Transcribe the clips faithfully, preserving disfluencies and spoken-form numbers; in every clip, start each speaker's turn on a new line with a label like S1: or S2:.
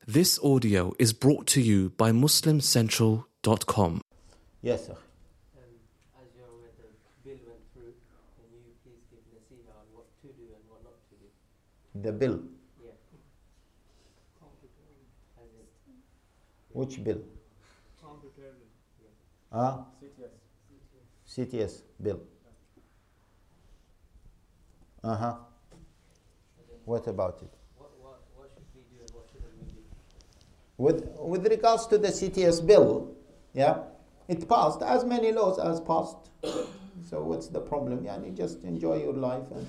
S1: This audio is brought to you by Muslim Central dot com.
S2: Yes, sir.
S3: Um, as you're aware, the bill went through. Can you please give nasiha on what to do and what not to do?
S2: The bill.
S3: Yeah. As in,
S2: Which bill?
S3: yeah.
S2: Ah? C T S bill. Uh-huh. What about it?
S3: What, what, what should we do and what shouldn't we do?
S2: With with regards to the C T S bill, yeah, it passed as many laws as passed. So what's the problem? Yeah, you just enjoy your life and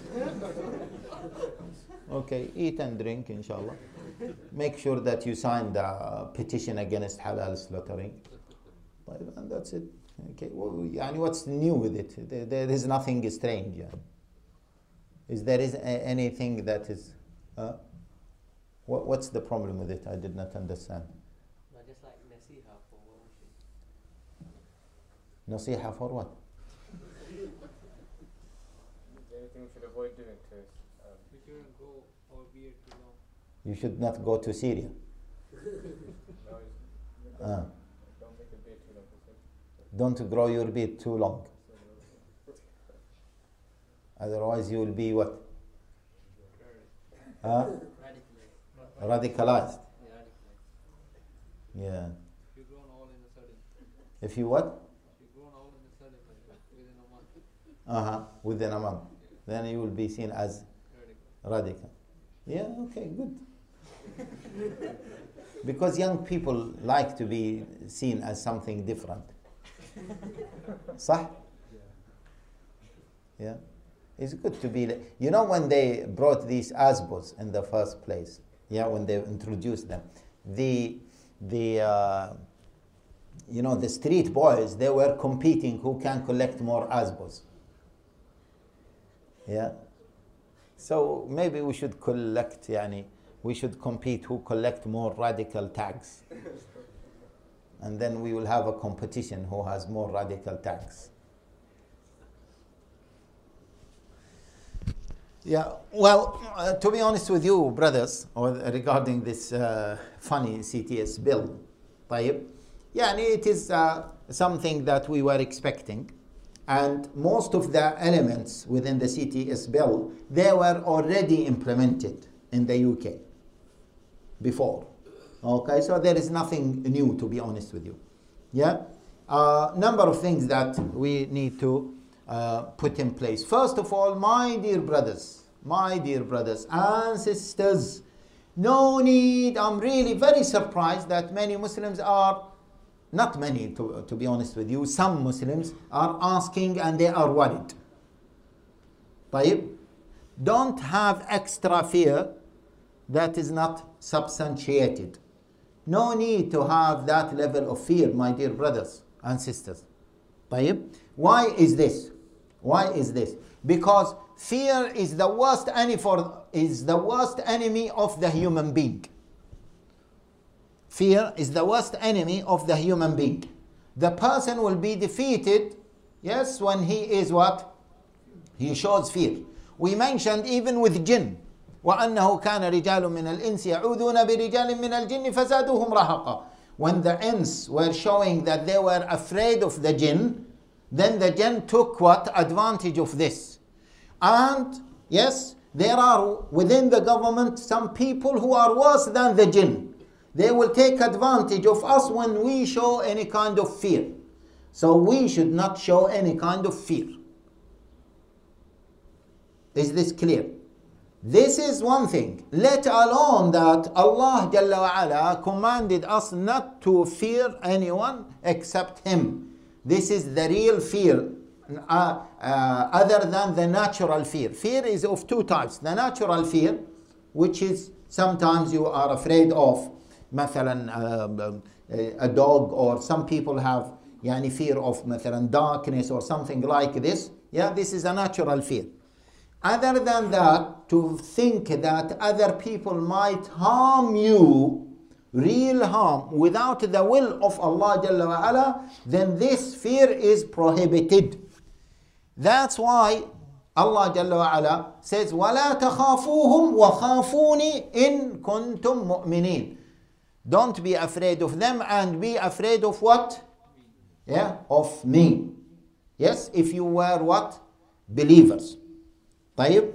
S2: okay, eat and drink, inshallah. Make sure that you sign the petition against halal slaughtering, and that's it. Okay, well, yani what's new with it? There, there is nothing strange. Yeah. Is there is a, anything that is? Uh, what, what's the problem with it? I did not understand.
S3: No, just like nasiha for what we should.
S2: Nasiha for what?
S4: Is there anything we should avoid doing to um,
S5: We shouldn't go or beard too long.
S2: You should not go to Syria.
S4: no, it's-
S2: Uh,
S4: don't make a beard too long.
S2: don't grow your beard too long. Otherwise you will be what? Uh,
S3: Radicalized.
S2: radicalized.
S3: Yeah, radicalized.
S2: Yeah.
S5: If you've grown all in a sudden.
S2: If you what?
S5: If you've grown all in a sudden, like within a month.
S2: Uh-huh. Within a month. Then you will be seen as
S5: Radical.
S2: radical. Yeah, okay, good. Because young people like to be seen as something different. صح? Yeah. It's good to be, you know, when they brought these asbos in the first place, yeah, when they introduced them, the, the uh, you know, the street boys, they were competing who can collect more asbos. Yeah. So maybe we should collect, yani, we should compete who collect more radical tags. And then we will have a competition who has more radical tags. Yeah, well, uh, to be honest with you, brothers, or regarding this uh, funny C T S bill, طيب, yeah, it is uh, something that we were expecting. And most of the elements within the C T S bill, they were already implemented in the U K before. Okay, so there is nothing new, to be honest with you. Yeah, uh, number of things that we need to uh, put in place. First of all, my dear brothers, my dear brothers and sisters, no need. I'm really very surprised that many Muslims are, not many, to, to be honest with you, some Muslims are asking and they are worried. طيب, don't have extra fear that is not substantiated. No need to have that level of fear, my dear brothers and sisters. طيب, why is this? Why is this? Because fear is the worst enemy for is the worst enemy of the human being. Fear is the worst enemy of the human being. The person will be defeated, yes, when he is what? He shows fear. We mentioned even with jinn. وَأَنَّهُ كَانَ رِجَالٌ مِنَ الْإِنسِ يَعُوذُونَ بِرِجَالٍ مِنَ الْجِنِّ فَزَادُوهُمْ رَهَقًا. When the ins were showing that they were afraid of the jinn, then the jinn took what? Advantage of this. And yes, there are within the government some people who are worse than the jinn. They will take advantage of us when we show any kind of fear. So we should not show any kind of fear. Is this clear? This is one thing. Let alone that Allah Jalla wa Ala commanded us not to fear anyone except Him. This is the real fear, uh, uh, other than the natural fear. Fear is of two types. The natural fear, which is sometimes you are afraid of, مثلا, uh, a dog, or some people have yani, fear of مثلا, darkness or something like this. Yeah, this is a natural fear. Other than that, to think that other people might harm you, real harm, without the will of Allah Jalla wa Ala, then this fear is prohibited. That's why Allah Jalla wa Ala says, وَلَا تَخَافُوهُمْ وَخَافُونِ إِن كُنْتُم مُؤْمِنِينَ. Don't be afraid of them and be afraid of what? Yeah, of me. Yes, if you were what? Believers. طيب.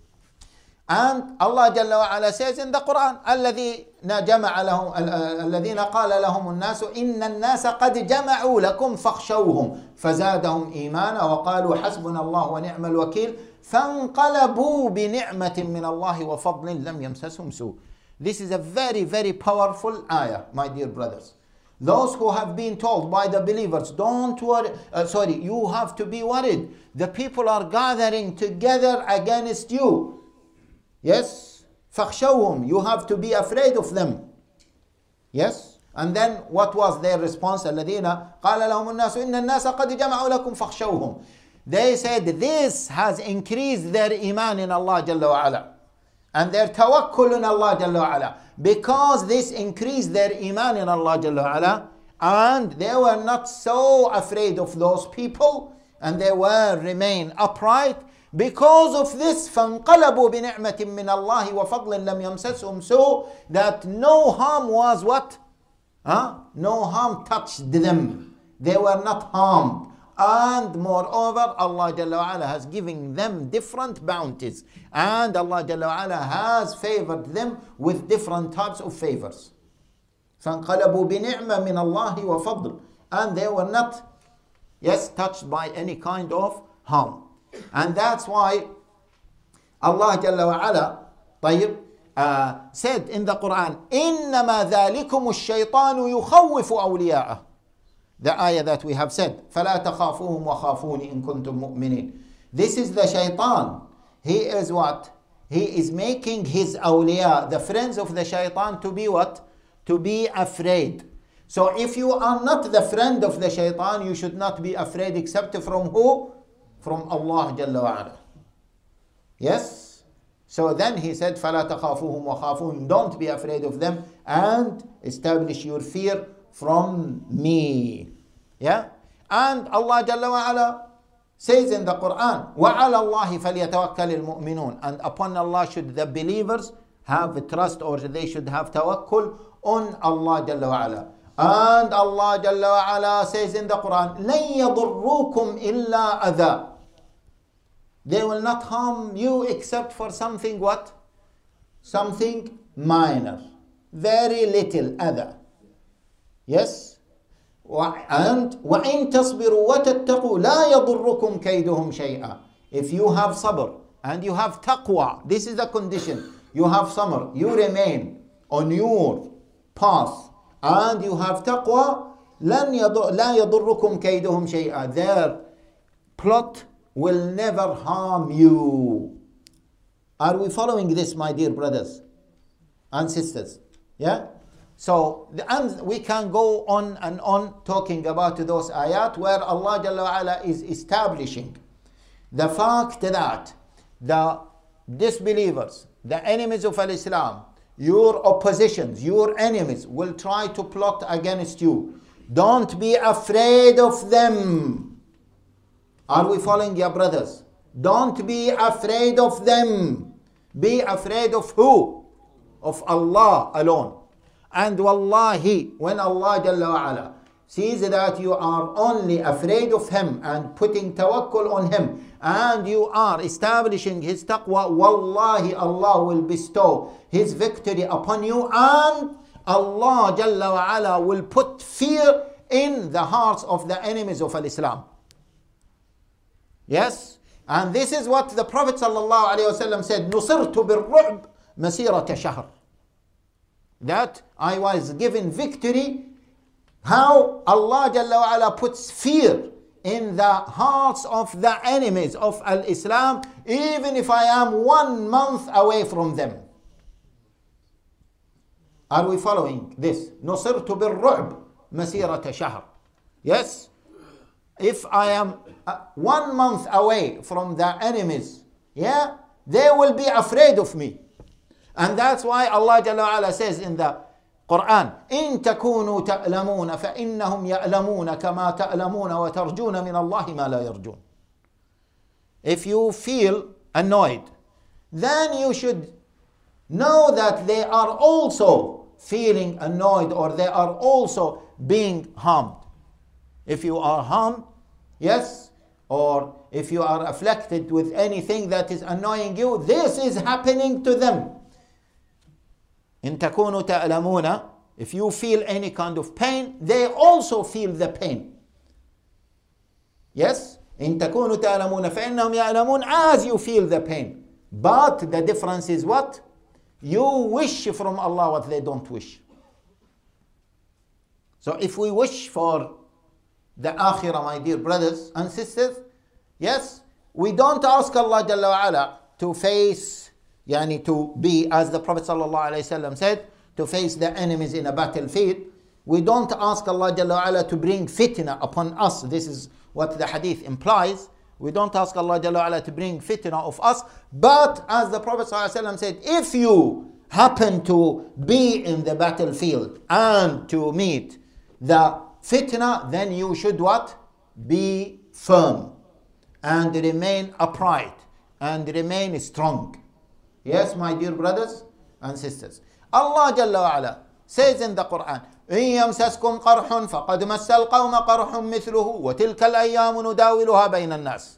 S2: And Allah Jalla wa Ala says in the Quran, الذين جمع لهم الذين قال لهم الناس إن الناس قد جمعوا لكم فاخشوهم فزادهم إيمانا وقالوا حسبنا الله ونعم الوكيل فانقلبوا بنعمة من الله وفضل لم يمسسهم سوء. This is a very, very powerful ayah, my dear brothers. Those who have been told by the believers, don't worry, uh, sorry, you have to be worried. The people are gathering together against you. Yes, فَخْشَوْهُمْ, you have to be afraid of them. Yes, and then what was their response? الَّذِينَ قَالَ لَهُمُ النَّاسُ إِنَّ النَّاسَ قَدْ جَمَعُوا لَكُمْ فَخْشَوْهُمْ. They said this has increased their iman in Allah Jalla wa Ala and their tawakkul in Allah Jalla wa Ala. Because this increased their iman in Allah Jalla wa Ala, and they were not so afraid of those people, and they were remain upright. Because of this, فَانْقَلَبُوا بِنِعْمَةٍ مِّنَ اللَّهِ وَفَضْلٍ لَمْ يَمْسَسْهُمْ سُوءٌ, that no harm was what? Huh? No harm touched them. They were not harmed. And moreover, Allah Jalla wa Ala has given them different bounties. And Allah Jalla wa Ala has favored them with different types of favors. فَانْقَلَبُوا بِنِعْمَةٍ مِّنَ اللَّهِ وَفَضْلٍ. And they were not, yes, touched by any kind of harm. And that's why Allah Jalla wa Ala طيب, uh, said in the Quran, إِنَّمَا ذَلِكُمُ الشَّيْطَانُ يُخَوِّفُ أَوْلِيَاءَهُ. The ayah that we have said, فَلَا تَخَافُوهُمْ وَخَافُونِ إِن كُنتُم مُؤْمِنِينَ. This is the shaitan. He is what? He is making his awliya, the friends of the shaitan, to be what? To be afraid. So if you are not the friend of the shaitan, you should not be afraid except from who? From Allah Jalla wa Ala. Yes? So then he said, فَلَا تَخَافُوهُمْ وَخَافُونَ. Don't be afraid of them and establish your fear from me. Yeah? And Allah Jalla wa Ala says in the Quran, وَعَلَى اللَّهِ فَلْيَتَوَكَّلِ الْمُؤْمِنُونَ. And upon Allah should the believers have trust, or they should have tawakkul on Allah Jalla wa Ala. And Allah Jalla wa Ala says in the Quran, لَن يَضُرُّوكُمْ إِلَّا أَذَى. They will not harm you except for something what? Something minor. Very little adha. Yes? And وَإِن تَصْبِرُوا وَتَتَّقُوا لَا يَضُرُّكُمْ كَيْدُهُمْ شَيْئًا. If you have sabr and you have taqwa, this is the condition. You have sabr, you remain on your path, and you have taqwa, لَن يضر, لَا يَضُرُّكُمْ كَيْدُهُمْ شَيْئًا. Their plot will never harm you. Are we following this, my dear brothers and sisters? Yeah? So, and we can go on and on talking about those ayat where Allah Jalla wa Ala is establishing the fact that the disbelievers, the enemies of Islam, your oppositions, your enemies will try to plot against you. Don't be afraid of them. Are we following, your brothers? Don't be afraid of them. Be afraid of who? Of Allah alone. And wallahi, when Allah Jalla wa Ala sees that you are only afraid of Him and putting tawakkul on Him, and you are establishing His taqwa, wallahi, Allah will bestow His victory upon you, and Allah Jalla wa Ala will put fear in the hearts of the enemies of Islam. Yes? And this is what the Prophet sallallahu alaihi wasallam said, نُصِرْتُ بِالرُّعْبِ مَسِيرَةَ شَهْرٍ. That I was given victory. How Allah Jalla wa Ala puts fear in the hearts of the enemies of Al-Islam, even if I am one month away from them. Are we following this? نُصِرْتُ بِالرُّعْبِ مَسِيرَةَ شَهْرٍ. Yes? If I am uh, one month away from the enemies, yeah, they will be afraid of me. And that's why Allah Jalla wa Ala says in the Quran, إِن تَكُونُوا تَأْلَمُونَ فَإِنَّهُمْ يَأْلَمُونَ كَمَا تَأْلَمُونَ وَتَرْجُونَ مِنَ اللَّهِ مَا لَا يَرْجُونَ. If you feel annoyed, then you should know that they are also feeling annoyed, or they are also being harmed. If you are harmed, yes, or if you are afflicted with anything that is annoying you, this is happening to them. إن تكونوا تألمون, if you feel any kind of pain, they also feel the pain. Yes? إن تكونوا تألمون فإنهم يألمون, as you feel the pain. But the difference is what? You wish from Allah what they don't wish. So if we wish for the akhirah, my dear brothers and sisters, yes, we don't ask Allah Jalla wa Ala to face, yani to be, as the Prophet Sallallahu Alaihi Wasallam said, to face the enemies in a battlefield. We don't ask Allah Jalla wa Ala to bring fitna upon us. This is what the hadith implies. We don't ask Allah Jalla wa Ala to bring fitna of us. But as the Prophet Sallallahu Alaihi Wasallam said, if you happen to be in the battlefield and to meet the fitna, then you should what? Be firm and remain upright and remain strong. Yes, my dear brothers and sisters. Allah Jalla wa Ala says in the Quran, إن يمسسكم قرح فقد مس القوم قرح مثله وتلك الأيام نداولها بين الناس.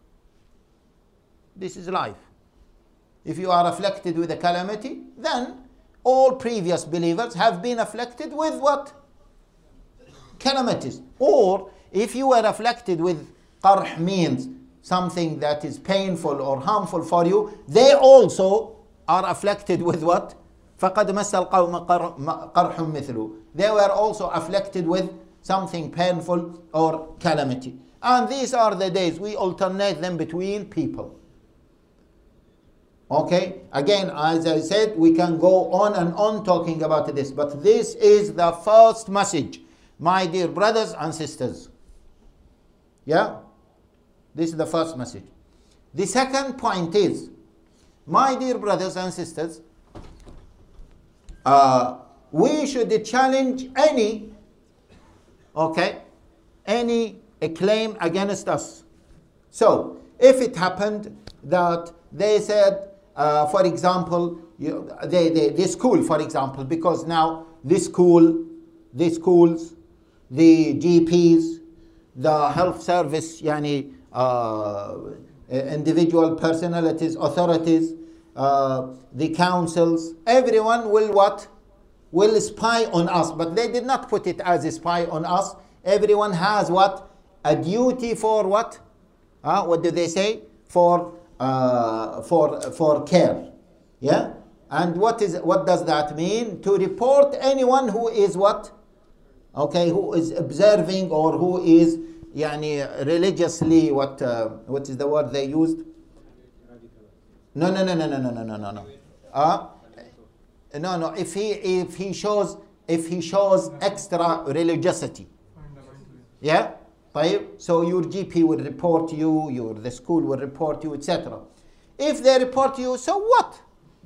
S2: This is life. If you are afflicted with a calamity, then all previous believers have been afflicted with what? Calamities. Or if you were afflicted with qarh, means something that is painful or harmful for you, they also are afflicted with what? فَقَدْ مَسَّ الْقَوْمَ قَرْحٌ مِثْلُ. They were also afflicted with something painful or calamity. And these are the days, we alternate them between people. Okay, again, as I said, we can go on and on talking about this, but this is the first message, my dear brothers and sisters. Yeah? This is the first message. The second point is, my dear brothers and sisters, uh, we should challenge any, okay, any claim against us. So, if it happened that they said, uh, for example, you, they, they, the school, for example, because now this school, the schools, the G Ps, the health service, yani, uh, individual personalities, authorities, uh, the councils, everyone will what? Will spy on us. But they did not put it as a spy on us. Everyone has what? A duty for what? Uh, what do they say? For uh, for for care. Yeah? And what is what does that mean? To report anyone who is what? Okay, who is observing or who is yani religiously what uh, what is the word they used? No, no, no, no, no, no, no, no, no, no. Uh, no, no. If he if he shows if he shows extra religiosity, yeah. So your G P will report you, your the school will report you, et cetera. If they report you, so what?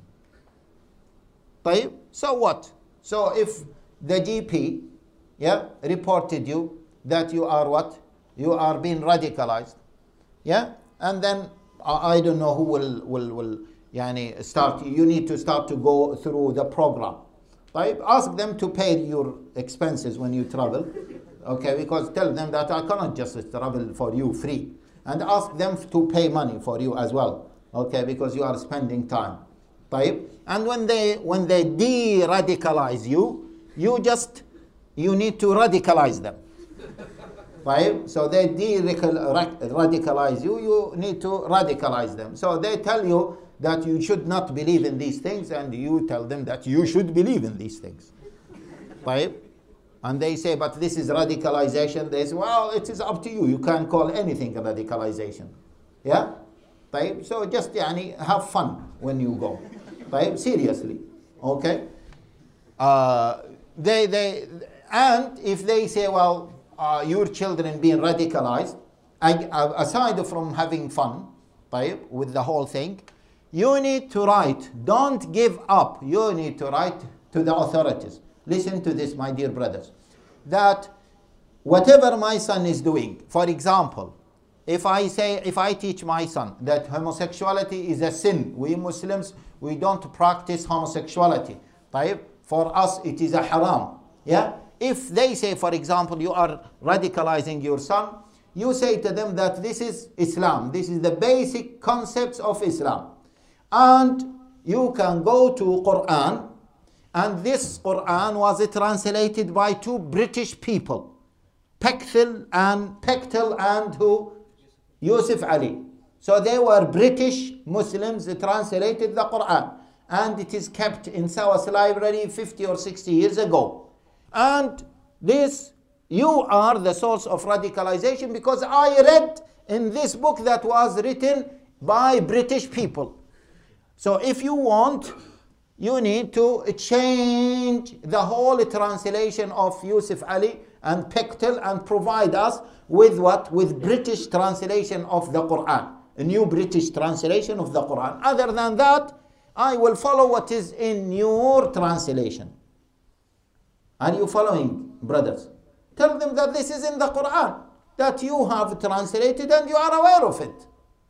S2: So what? So if the G P, yeah, reported you that you are what? You are being radicalized, yeah, and then I, I don't know who will will will yani start. You need to start to go through the program. Right? Ask them to pay your expenses when you travel. Okay, because tell them that I cannot just travel for you free. And ask them to pay money for you as well. Okay, because you are spending time. Right? And when they when they de-radicalize you, you just, you need to radicalize them. Right? So they de-radicalize you, you need to radicalize them. So they tell you that you should not believe in these things, and you tell them that you should believe in these things. Right? And they say, but this is radicalization. They say, well, it is up to you. You can't call anything radicalization. Yeah? Right? So just yani, have fun when you go. Right? Seriously. Okay? Uh, they, they, and if they say, well, uh, your children being radicalized, I, uh, aside from having fun, right, with the whole thing, you need to write. Don't give up. You need to write to the authorities. Listen to this, my dear brothers, that whatever my son is doing, for example, if I say, if I teach my son that homosexuality is a sin, we Muslims, we don't practice homosexuality, right? For us, it is a haram. Yeah? If they say, for example, you are radicalizing your son, you say to them that this is Islam. This is the basic concepts of Islam. And you can go to Quran, and this Quran was translated by two British people, Pechtel and Pechtel and who? Yusuf Ali. So they were British Muslims that translated the Quran, and it is kept in Sawa's library fifty or sixty years ago. And this, you are the source of radicalization, because I read in this book that was written by British people. So if you want, you need to change the whole translation of Yusuf Ali and Pechtel and provide us with what? With British translation of the Quran. A new British translation of the Quran. Other than that, I will follow what is in your translation. Are you following, brothers? Tell them that this is in the Quran, that you have translated and you are aware of it.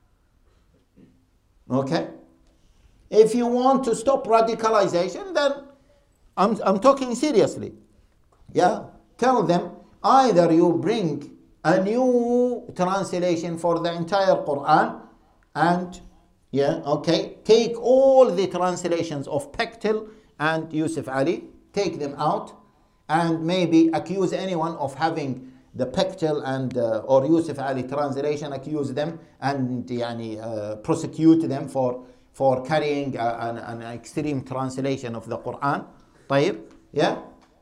S2: Okay? If you want to stop radicalization, then I'm, I'm talking seriously. Yeah? Tell them, either you bring a new translation for the entire Quran, and, yeah, okay, take all the translations of Pechtel and Yusuf Ali, take them out, and maybe accuse anyone of having the Pechtel and uh, or Yusuf Ali translation, accuse them and yani, uh, prosecute them for for carrying a, an, an extreme translation of the Quran. طيب, yeah?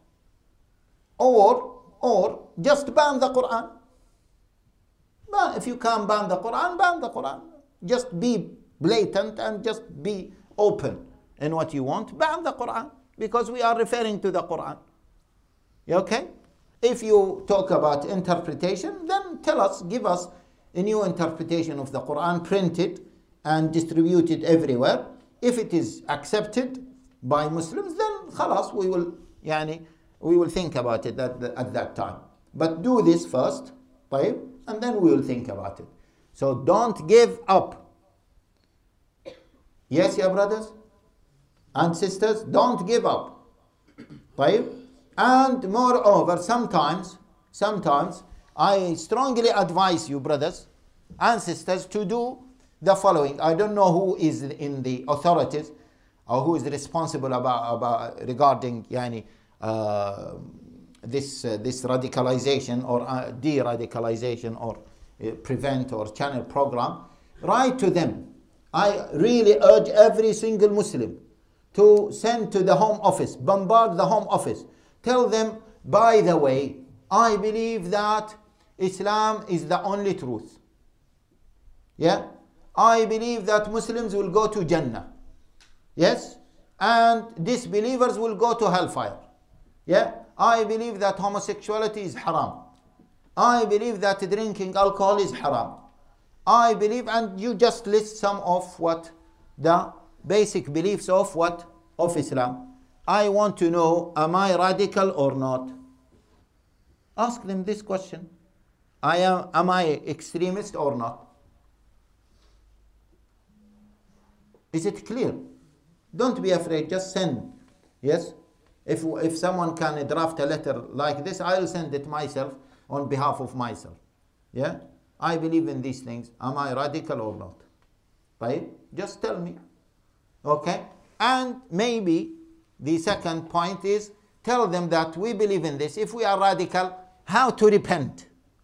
S2: Or, or just ban the Quran. Ban, if you can't ban the Quran, ban the Quran. Just be blatant and just be open in what you want. Ban the Quran, because we are referring to the Quran. Okay? If you talk about interpretation, then tell us, give us a new interpretation of the Quran, printed and distributed everywhere. If it is accepted by Muslims, then khalas, we will, yani, we will think about it at, the, at that time. But do this first, طيب, and then we will think about it. So don't give up. Yes, yeah, brothers and sisters, don't give up. طيب. And moreover, sometimes, sometimes I strongly advise you, brothers and sisters, to do the following. I don't know who is in the authorities or who is responsible about, about regarding yani, uh, this uh, this radicalization or uh, de-radicalization or uh, prevent or channel program. Write to them. I really urge every single Muslim to send to the Home Office, bombard the Home Office. Tell them, by the way, I believe that Islam is the only truth. Yeah? I believe that Muslims will go to Jannah. Yes? And disbelievers will go to hellfire. Yeah? I believe that homosexuality is haram. I believe that drinking alcohol is haram. I believe, and you just list some of what the basic beliefs of what? Of Islam. I want to know, am I radical or not? Ask them this question. I am, am I extremist or not? Is it clear? Don't be afraid, just send. Yes? If, if someone can draft a letter like this, I'll send it myself on behalf of myself. Yeah? I believe in these things. Am I radical or not? Right? Just tell me. Okay? And maybe the second point is, tell them that we believe in this. If we are radical, how to repent?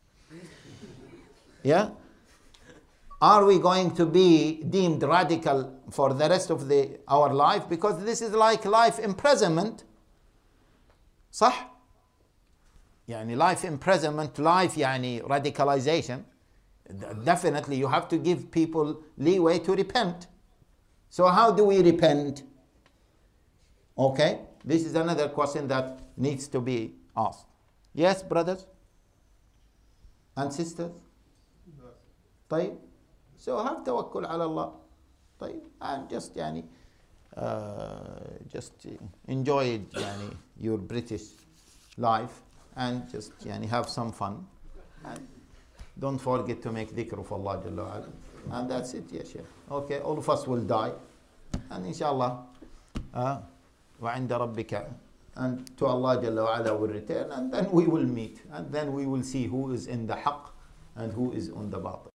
S2: Yeah? Are we going to be deemed radical for the rest of the, our life? Because this is like life imprisonment. صح? يعني life imprisonment, life يعني radicalization. Definitely you have to give people leeway to repent. So how do we repent? Okay, this is another question that needs to be asked. Yes, brothers and sisters? طيب. So have tawakkul ala Allah. طيب. And just يعني, uh, just enjoy يعني, your British life and just يعني, have some fun. And don't forget to make dhikr of Allah Jalla wa Ala. And that's it, yes, yeah. Okay, all of us will die. And inshallah, uh, وعند ربك and to Allah Jalla wa Ala will return, and then we will meet, and then we will see who is in the haqq and who is on the batil.